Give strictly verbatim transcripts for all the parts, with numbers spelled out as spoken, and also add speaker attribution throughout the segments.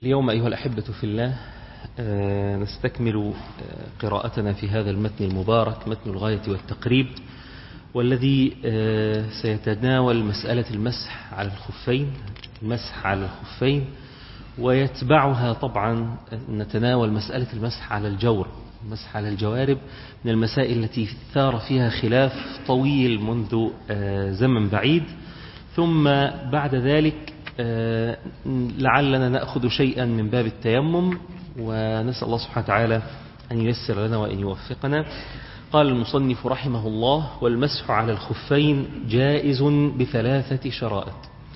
Speaker 1: اليوم أيها الأحبة في الله نستكمل قراءتنا في هذا المتن المبارك، متن الغاية والتقريب، والذي سيتناول مسألة المسح على الخفين المسح على الخفين ويتبعها طبعا نتناول مسألة المسح على الجورب المسح على الجوارب، من المسائل التي ثار فيها خلاف طويل منذ زمن بعيد. ثم بعد ذلك لعلنا نأخذ شيئا من باب التيمم، ونسأل الله سبحانه وتعالى أن ييسر لنا وأن يوفقنا. قال المصنف رحمه الله: والمسح على الخفين جائز بثلاثة شرائط.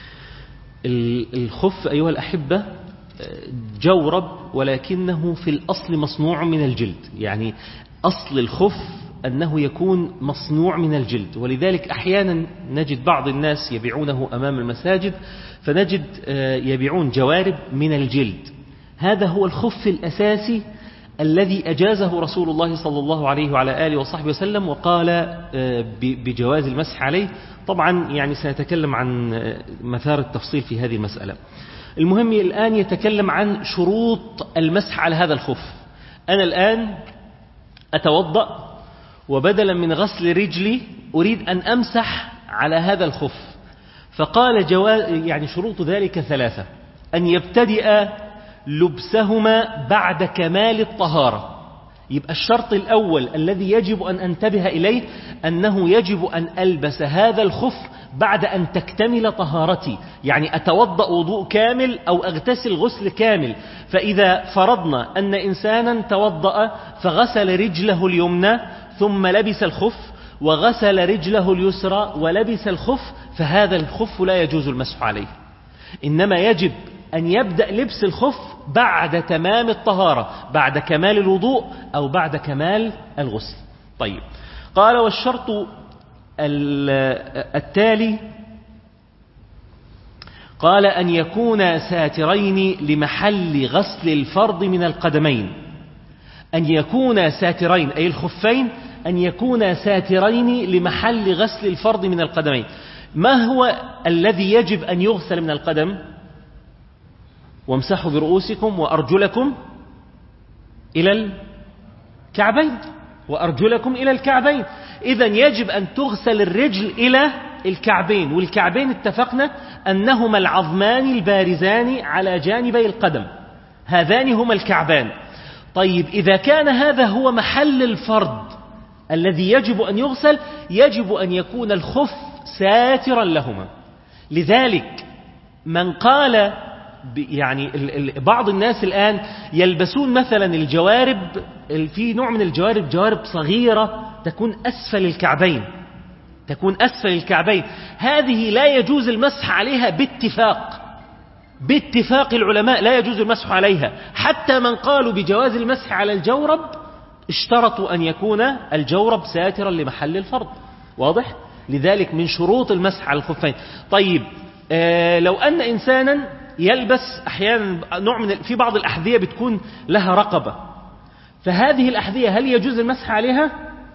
Speaker 1: الخف أيها الأحبة جورب، ولكنه في الأصل مصنوع من الجلد، يعني أصل الخف أنه يكون مصنوع من الجلد، ولذلك أحيانا نجد بعض الناس يبيعونه أمام المساجد، فنجد يبيعون جوارب من الجلد. هذا هو الخف الأساسي الذي أجازه رسول الله صلى الله عليه وعلى آله وصحبه وسلم، وقال بجواز المسح عليه. طبعا يعني سنتكلم عن مثار التفصيل في هذه المسألة. المهم الآن يتكلم عن شروط المسح على هذا الخف. أنا الآن أتوضأ، وبدلا من غسل رجلي أريد أن أمسح على هذا الخف، فقال جواز يعني شروط ذلك ثلاثة: أن يبتدئ لبسهما بعد كمال الطهارة. يبقى الشرط الأول الذي يجب أن أنتبه إليه أنه يجب أن ألبس هذا الخف بعد أن تكتمل طهارتي، يعني أتوضأ وضوء كامل أو أغتسل غسل كامل. فإذا فرضنا أن إنسانا توضأ فغسل رجله اليمنى ثم لبس الخف، وغسل رجله اليسرى ولبس الخف، فهذا الخف لا يجوز المسح عليه، إنما يجب أن يبدأ لبس الخف بعد تمام الطهارة، بعد كمال الوضوء أو بعد كمال الغسل. طيب، قال: والشرط التالي قال أن يكون ساترين لمحل غسل الفرض من القدمين. أن يكون ساترين أي الخفين أن يكون ساترين لمحل غسل الفرض من القدمين. ما هو الذي يجب أن يغسل من القدم؟ وامسحوا برؤوسكم وأرجلكم إلى الكعبين وأرجلكم إلى الكعبين. إذن يجب أن تغسل الرجل إلى الكعبين، والكعبين اتفقنا أنهما العظمان البارزان على جانبي القدم، هذان هما الكعبان. طيب، إذا كان هذا هو محل الفرض الذي يجب أن يغسل، يجب أن يكون الخف ساترا لهما. لذلك من قال يعني بعض الناس الآن يلبسون مثلا الجوارب، في نوع من الجوارب جوارب صغيرة تكون أسفل الكعبين تكون أسفل الكعبين هذه لا يجوز المسح عليها باتفاق باتفاق العلماء، لا يجوز المسح عليها. حتى من قالوا بجواز المسح على الجورب اشترطوا أن يكون الجورب ساترا لمحل الفرض. واضح؟ لذلك من شروط المسح على الخفين. طيب، آه لو أن إنسانا يلبس أحيانا نوع من في بعض الأحذية بتكون لها رقبة، فهذه الأحذية هل يجوز المسح عليها؟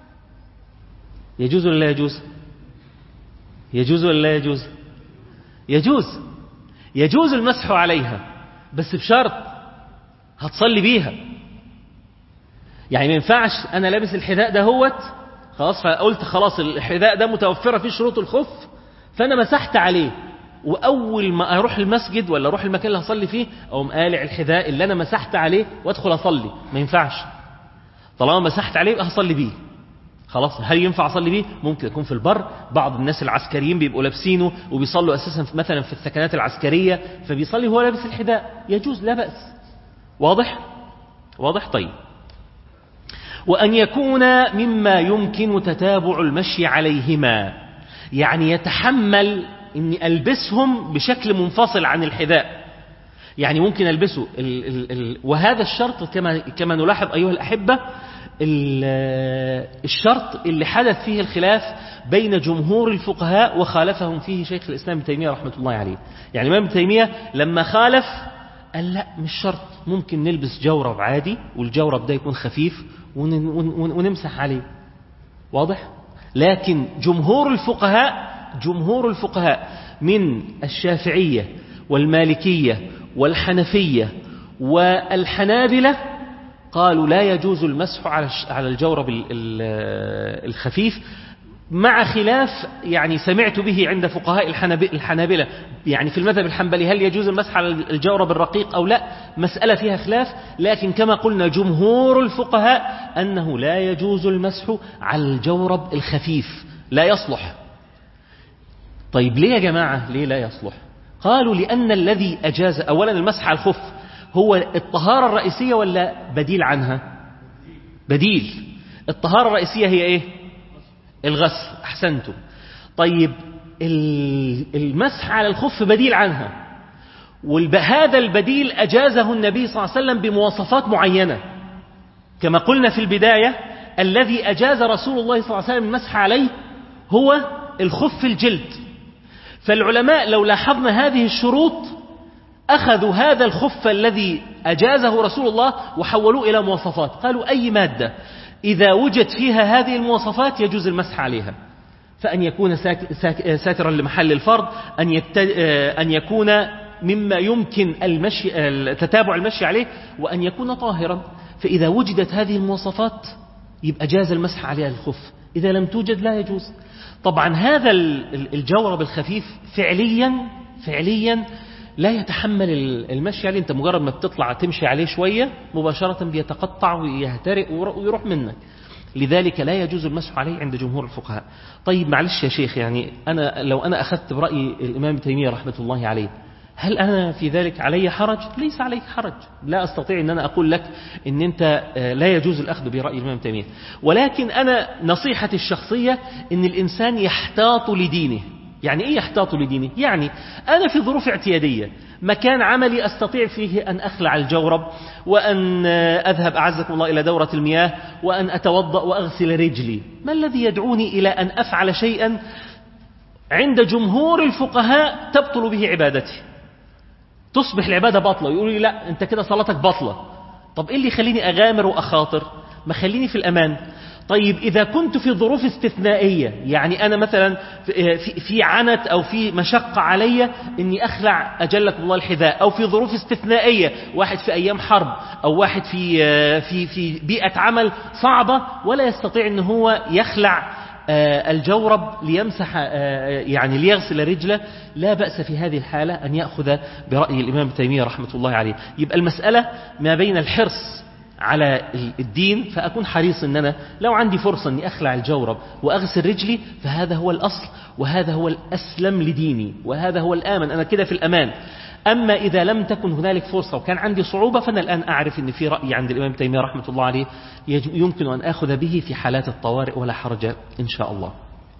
Speaker 1: يجوز ولا لا يجوز؟ يجوز ولا لا يجوز؟ يجوز يجوز المسح عليها، بس بشرط هتصلي بيها. يعني ما ينفعش أنا لابس الحذاء ده هوت خلاص، فقلت خلاص الحذاء ده متوفرة فيه شروط الخف، فأنا مسحت عليه، وأول ما أروح المسجد ولا أروح المكان اللي هصلي فيه أو مقالع الحذاء اللي أنا مسحت عليه وأدخل أصلي. ما ينفعش، طالما مسحت عليه يبقى هصلي بيه خلاص. هل ينفع أصلي بيه؟ ممكن يكون في البر، بعض الناس العسكريين بيبقوا لابسينه وبيصلوا أساسا مثلا في الثكنات العسكرية، فبيصلي هو لابس الحذاء، يجوز لا بأس. واضح؟ واضح؟ طيب. وأن يكون مما يمكن تتابع المشي عليهما، يعني يتحمل إني ألبسهم بشكل منفصل عن الحذاء، يعني ممكن ألبسه ال ال ال وهذا الشرط كما كما نلاحظ أيها الأحبة الشرط اللي حدث فيه الخلاف بين جمهور الفقهاء وخالفهم فيه شيخ الإسلام ابن تيمية رحمة الله عليه. يعني الإمام ابن تيمية لما خالف قال لا، مش شرط، ممكن نلبس جورب عادي والجورب ده يكون خفيف ونمسح عليه. واضح؟ لكن جمهور الفقهاء جمهور الفقهاء من الشافعية والمالكية والحنفية والحنابلة قالوا لا يجوز المسح على الجورب الخفيف، مع خلاف يعني سمعت به عند فقهاء الحنابلة، يعني في المذهب الحنبلي هل يجوز المسح على الجورب الرقيق أو لا، مسألة فيها خلاف، لكن كما قلنا جمهور الفقهاء أنه لا يجوز المسح على الجورب الخفيف، لا يصلح. طيب ليه يا جماعة ليه لا يصلح؟ قالوا لأن الذي أجاز أولا المسح على الخف هو الطهارة الرئيسية ولا بديل عنها؟ بديل. الطهارة الرئيسية هي إيه؟ الغسل. أحسنتم. طيب المسح على الخف بديل عنها، وهذا البديل أجازه النبي صلى الله عليه وسلم بمواصفات معينة، كما قلنا في البداية الذي أجاز رسول الله صلى الله عليه وسلم المسح عليه هو الخف الجلد. فالعلماء لو لاحظنا هذه الشروط أخذوا هذا الخف الذي أجازه رسول الله وحولوه إلى مواصفات، قالوا أي مادة إذا وجد فيها هذه المواصفات يجوز المسح عليها، فأن يكون ساترا لمحل الفرض، أن, يبت... أن يكون مما يمكن المشي... تتابع المشي عليه، وأن يكون طاهرا. فإذا وجدت هذه المواصفات يبقى جاز المسح عليها الخف، إذا لم توجد لا يجوز. طبعا هذا الجورب الخفيف فعليا فعليا لا يتحمل المشي عليه، انت مجرد ما بتطلع تمشي عليه شوية مباشرة بيتقطع ويهترئ ويروح منك، لذلك لا يجوز المسح عليه عند جمهور الفقهاء. طيب معلش يا شيخ، يعني أنا لو أنا أخذت برأي الإمام تيمية رحمة الله عليه هل أنا في ذلك علي حرج؟ ليس عليك حرج، لا أستطيع أن أنا أقول لك أن أنت لا يجوز الأخذ برأي الإمام تيمية، ولكن أنا نصيحتي الشخصية أن الإنسان يحتاط لدينه. يعني إيه يحتاط لدينه؟ يعني أنا في ظروف اعتيادية، مكان عملي أستطيع فيه أن أخلع الجورب وأن أذهب أعزكم الله إلى دورة المياه وأن أتوضأ وأغسل رجلي، ما الذي يدعوني إلى أن أفعل شيئا عند جمهور الفقهاء تبطل به عبادتي، تصبح العبادة باطلة، يقولوا لي لا أنت كده صلاتك باطلة. طب إيه اللي يخليني أغامر وأخاطر؟ ما خليني في الأمان. طيب إذا كنت في ظروف استثنائية، يعني أنا مثلا في عنت أو في مشقة علي إني أخلع أجلكم الله الحذاء، أو في ظروف استثنائية، واحد في أيام حرب أو واحد في في في بيئة عمل صعبة ولا يستطيع إن هو يخلع الجورب ليمسح يعني ليغسل رجله، لا بأس في هذه الحالة أن يأخذ برأي الإمام تيمية رحمة الله عليه. يبقى المسألة ما بين الحرص على الدين، فأكون حريص أن أنا لو عندي فرصة أني أخلع الجورب وأغسل رجلي فهذا هو الأصل، وهذا هو الأسلم لديني، وهذا هو الآمن، أنا كده في الأمان. أما إذا لم تكن هنالك فرصة وكان عندي صعوبة فأنا الآن أعرف أن في رأي عند الإمام تيمية رحمة الله عليه يمكن أن أخذ به في حالات الطوارئ ولا حرج إن شاء الله.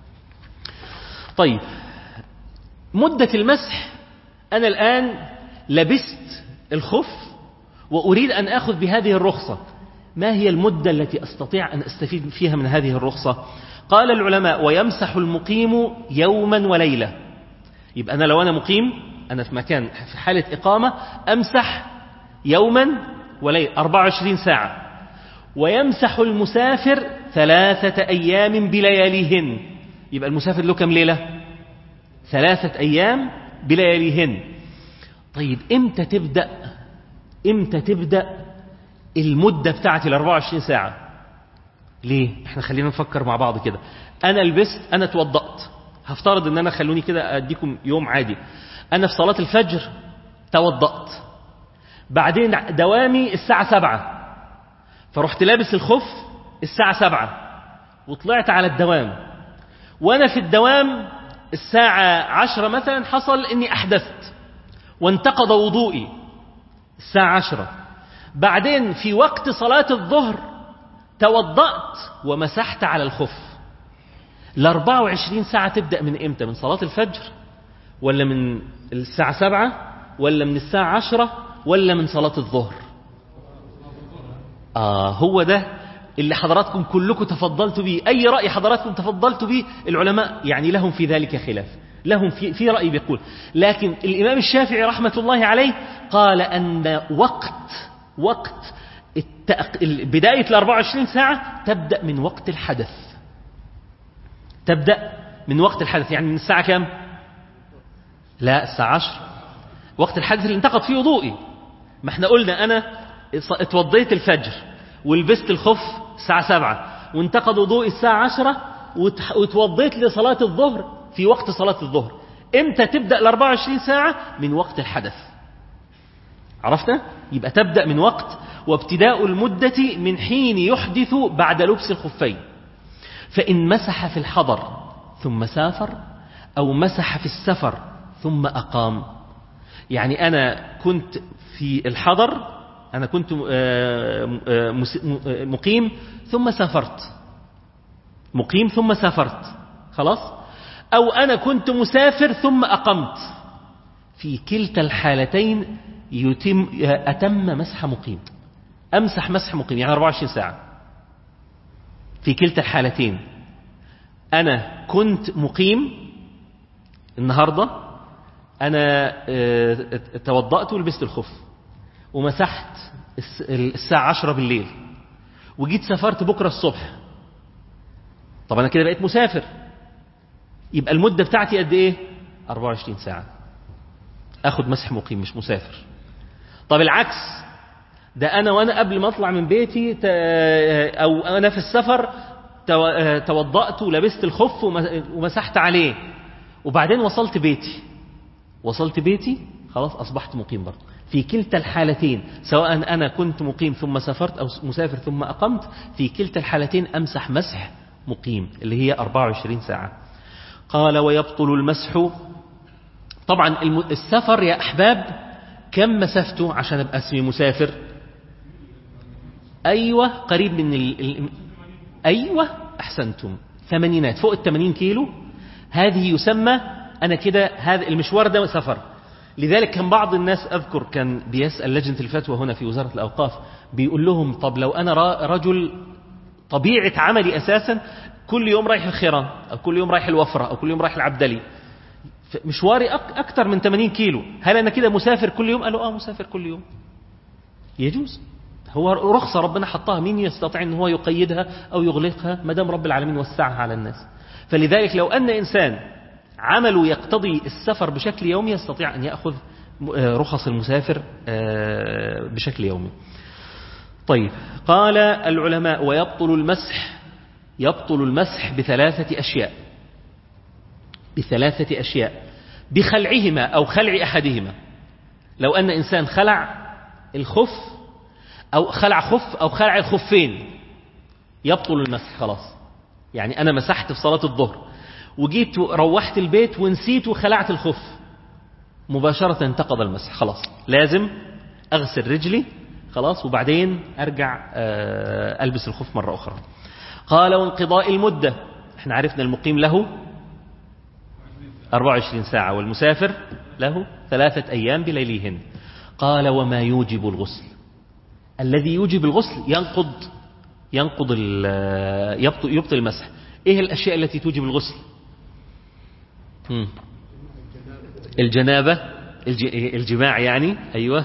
Speaker 1: طيب مدة المسح، أنا الآن لبست الخف وأريد أن أخذ بهذه الرخصة، ما هي المدة التي أستطيع أن أستفيد فيها من هذه الرخصة؟ قال العلماء ويمسح المقيم يوما وليلة. يبقى أنا لو أنا مقيم، أنا في مكان في حالة إقامة، أمسح يوما وليلة أربعة وعشرين ساعة. ويمسح المسافر ثلاثة أيام بلياليهن. يبقى المسافر له كم ليلة؟ ثلاثة أيام بلياليهن. طيب إمتى تبدأ إمتى تبدأ المدة بتاعتي الأربعة وعشرين ساعة؟ ليه؟ إحنا خلينا نفكر مع بعض كده. أنا لبست، أنا توضأت، هفترض أن أنا خلوني كده أديكم يوم عادي، أنا في صلاة الفجر توضأت، بعدين دوامي الساعة سبعة، فرحت لابس الخف الساعة سبعة وطلعت على الدوام، وأنا في الدوام الساعة عشرة مثلا حصل أني أحدثت وانتقض وضوئي الساعة عشرة، بعدين في وقت صلاة الظهر توضأت ومسحت على الخف. الأربعة وعشرين ساعة تبدأ من إمتى؟ من صلاة الفجر ولا من الساعة سبعة ولا من الساعة عشرة ولا من صلاة الظهر؟ آه هو ده اللي حضراتكم كلكم تفضلتوا به. أي رأي حضراتكم تفضلتوا به العلماء يعني لهم في ذلك خلاف، لهم في, في رأي بيقول، لكن الإمام الشافعي رحمة الله عليه قال أن وقت وقت بداية الأربعة وعشرين ساعة تبدأ من وقت الحدث، تبدأ من وقت الحدث. يعني من الساعة كام؟ لا الساعة عشر، وقت الحدث اللي انتقض فيه وضوئي. ما احنا قلنا أنا اتوضيت الفجر ولبست الخف الساعة سبعة وانتقد وضوء الساعة عشرة وتوضيت لصلاة الظهر في وقت صلاة الظهر. امتى تبدأ الأربعة وعشرين ساعة؟ من وقت الحدث. عرفنا؟ يبقى تبدأ من وقت، وابتداء المدة من حين يحدث بعد لبس الخفين. فإن مسح في الحضر ثم سافر، أو مسح في السفر ثم أقام. يعني أنا كنت في الحضر، أنا كنت مقيم ثم سافرت، مقيم ثم سافرت، خلاص. أو أنا كنت مسافر ثم أقمت، في كلتا الحالتين يتم أتم مسح مقيم، أمسح مسح مقيم، يعني أربعة وعشرين ساعة. في كلتا الحالتين أنا كنت مقيم النهاردة، أنا توضأت ولبست الخف ومسحت الساعة عشرة بالليل، وجيت سافرت بكرة الصبح. طب أنا كده بقيت مسافر، يبقى المدة بتاعتي قد إيه؟ أربعة وعشرين ساعة. أخد مسح مقيم مش مسافر. طب العكس، ده أنا وأنا قبل ما أطلع من بيتي أو أنا في السفر توضأت ولبست الخف ومسحت عليه، وبعدين وصلت بيتي وصلت بيتي خلاص أصبحت مقيم برضه. في كلتا الحالتين، سواء أنا كنت مقيم ثم سافرت أو مسافر ثم أقمت، في كلتا الحالتين أمسح مسح مقيم اللي هي أربعة وعشرين ساعة. قال ويبطل المسح. طبعا السفر يا أحباب كم مسافته عشان أبقى اسمي مسافر؟ أيوة قريب من ال... ال... أيوة أحسنتم، ثمانينات، فوق الثمانين كيلو. هذه يسمى أنا كده هذا المشوار ده سفر. لذلك كان بعض الناس أذكر كان بيسأل لجنة الفتوى هنا في وزارة الأوقاف، بيقول لهم طب لو أنا رجل طبيعة عملي أساسا كل يوم رايح الخيران أو كل يوم رايح الوفرة أو كل يوم رايح العبدلي، مشواري أكتر من ثمانين كيلو، هل أنا كده مسافر كل يوم؟ قالوا آه مسافر كل يوم. يجوز، هو رخصة ربنا حطها، مين يستطيع أن هو يقيدها أو يغلقها ما دام رب العالمين وسعها على الناس. فلذلك لو أن إنسان عمله يقتضي السفر بشكل يومي يستطيع أن يأخذ رخص المسافر بشكل يومي. طيب، قال العلماء ويبطل المسح، يبطل المسح بثلاثة أشياء، بثلاثة أشياء بخلعهما أو خلع أحدهما. لو أن إنسان خلع الخف أو خلع خف أو خلع الخفين يبطل المسح خلاص. يعني أنا مسحت في صلاة الظهر وجيت روحت البيت ونسيت وخلعت الخف، مباشرة انتقض المسح خلاص. لازم أغسل رجلي خلاص وبعدين أرجع ألبس الخف مرة أخرى. قال وانقضاء المدة، احنا عرفنا المقيم له أربعة وعشرين ساعة والمسافر له ثلاثة أيام بليليهن. قال وما يوجب الغسل، الذي يوجب الغسل ينقض ينقض يبطل, يبطل المسح. ايه الأشياء التي توجب الغسل؟ الجنابة، الجماع يعني، أيوة،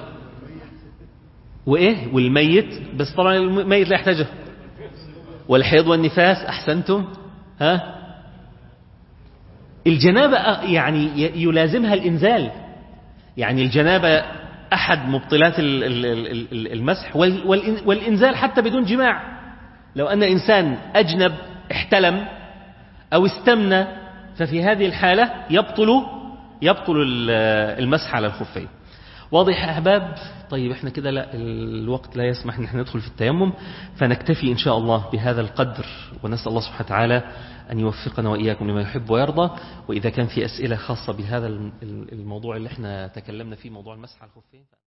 Speaker 1: وإيه والميت، بس طبعا الميت لا يحتاجه، والحيض والنفاس، أحسنتم. ها الجنابة يعني يلازمها الإنزال، يعني الجنابة أحد مبطلات المسح والإنزال حتى بدون جماع. لو أن إنسان أجنب احتلم أو استمنى ففي هذه الحالة يبطل يبطل المسح على الخفين. واضح يا أحباب؟ طيب احنا كده لا الوقت لا يسمح ان احنا ندخل في التيمم، فنكتفي إن شاء الله بهذا القدر، ونسأل الله سبحانه وتعالى أن يوفقنا وإياكم لما يحب ويرضى. وإذا كان في أسئلة خاصة بهذا الموضوع اللي احنا تكلمنا فيه، موضوع المسح على الخفين.